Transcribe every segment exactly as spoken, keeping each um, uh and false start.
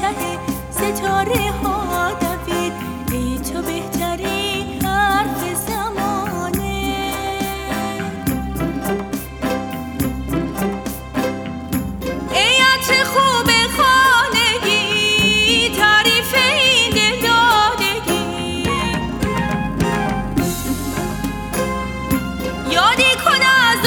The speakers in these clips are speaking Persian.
ته ستاره ها دوید، ای تو بهترین حرف زمانه. ای عطر خوب خانگی، تعریف این دلدادگی، یادی کن از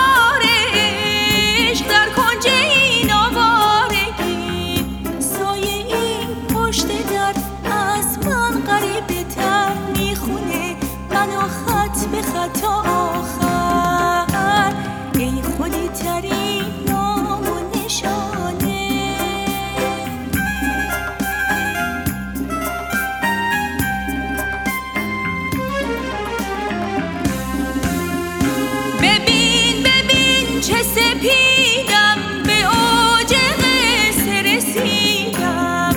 آوارش در کنج این آوارگی. سایه این پشت در از من غریبه تر میخونه، منو خط به خط آخر، ای خودی ترین نام و نشانه. ببین ببین چه سپیدم، به اوج قصه رسیدم،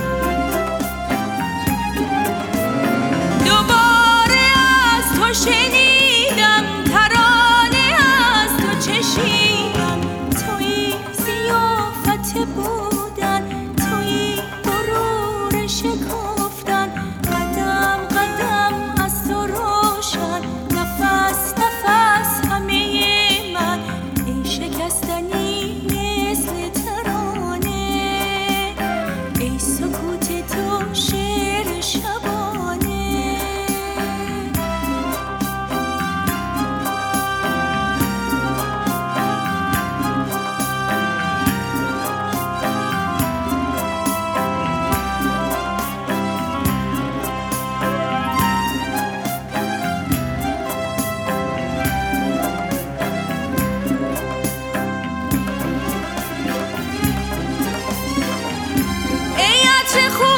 دوباره از تو شنیدم، ترانه از تو چشیدم. تویی ضیافت بودن، تویی غرور شکفتن، قدم قدم از تو روشن، نفس نفس همه من، ای شکستنی مثل ترانه، ای سکوت تو شعر شبانه. ای عطر خوب